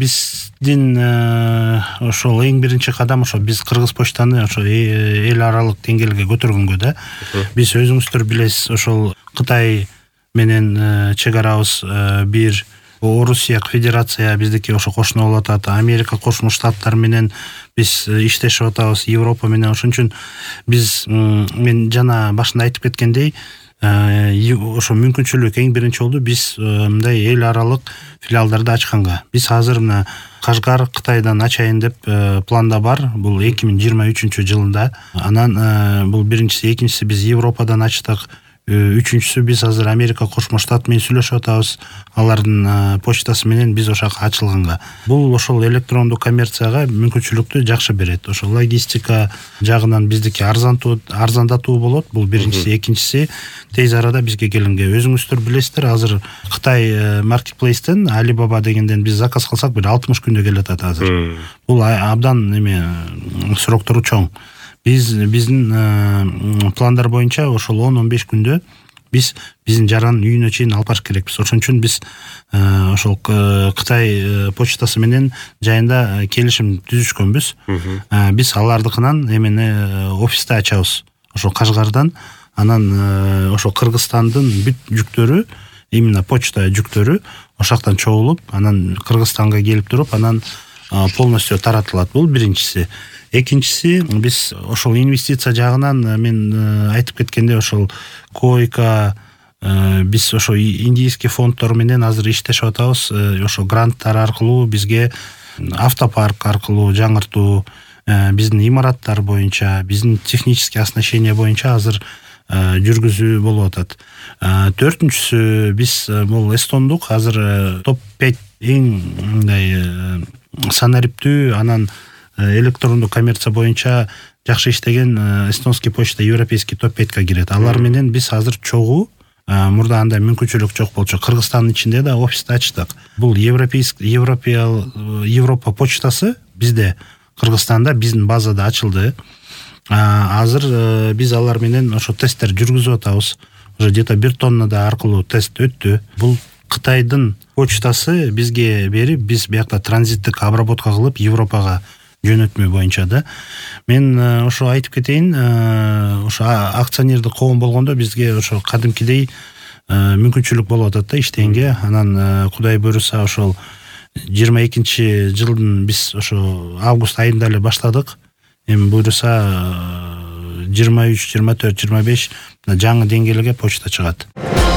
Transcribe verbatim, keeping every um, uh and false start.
биздин ошол эң биринчи кадам ошо биз Кыргыз почтаны ошо эл аралык деңгээлге көтөргөнгө да. Биз өзүңүздөр билесиз, ошол Кытай менен чек арабыз бир, Орусия Федерация биздики ошо кошуна болуп атат, Америка Кошмо Штаттар менен биз иштешип атабыз, Европа менен. Ошон үчүн биз мен жана башында айтып кеткендей, ошо мүмкүнчүлүк эң биринчи болду биз мындай эл аралык филиалдарды ачканга. Биз азыр мына Кашгар Кытайдан ачайын деп планда бар. Бул эки миң жыйырма үчүнчү жылында. Анан бул биринчиси, экинчиси биз Европадан ачтык. Үчүнчүсү биз азыр Америка Кошмо Штат менен сүйлөшүп атабыз. Алардын почтасы менен биз ошака ачылганга. Бул ошол электрондук коммерцияга мүмкүнчүлүктү жакшы берет. Ошо логистика жагынан биздики арзантуу, арзандатуу болот. Бул биринчиси, экинчиси тез арада бизге келинге. Өзүңүздөр билесиздер, азыр Кытай маркетплейстен Alibaba дегенден биз заказ кылсак бир алтымыш күндө келет азыр. Бул абдан эме сроктору чоң. Биз биздин пландар боюнча ошол он он беш күндө биз биздин жаранын үйүнө чейин алып барыш керекпиз. Ошон үчүн биз ошол Кытай почтасы менен жайында келишим түзүшкөнбүз. Биз алардыкынан эмени офисте ачабыз. Ошол Кашгардан, анан ошол Кыргызстандын бүт жүктөрү, именно почта жүктөрү ошактан чогулуп, анан Кыргызстанга келип туруп, анан полностью таратылат. Бул биринчиси. Экинчиси, биз ошол инвестиция жагынан мен айтып кеткенде ошол койка, биз ошо индийский фонддор менен азыр иштешип атабыз. Ошо гранттар аркылуу бизге автопарк аркылуу жаңыртуу, биздин имараттар боюнча, биздин технический оснащение боюнча азыр жүргүзүү болуп атат. Төртүнчүсү, биз бул эстондук азыр топ беш эң мындай санариптүү, анан электрондук коммерция боюнча жакшы иштеген эстонский почта европейский топ бешке кирет. Алар менен биз азыр чогуу, мурда андай мүмкүнчүлүк жок болчу. Кыргызстандын ичинде да офисти ачтык. Бул европейский Европа почтасы бизде Кыргызстанда биздин базада ачылды. Азыр биз алар менен ошо тесттер жүргүзүп атабыз. Уже где-то бир тоннада аркылуу тест өттү. Бул Кытайдын почтасы бизге берип, биз биякта транзиттик обработка кылып Европага жөнөтмө боюнча да. Мен ошо айтып кетейин, ошо акционердик коом болгондо бизге ошо кадимкидей мүмкүнчүлүк болуп атат да иштегенге. Анан Кудай буйруса ошол жыйырма экинчи жылдын биз ошо август айында эле баштадык. Эми буйруса жыйырма үч, жыйырма төрт, жыйырма беш жаңы деңгээлге почта чыгат.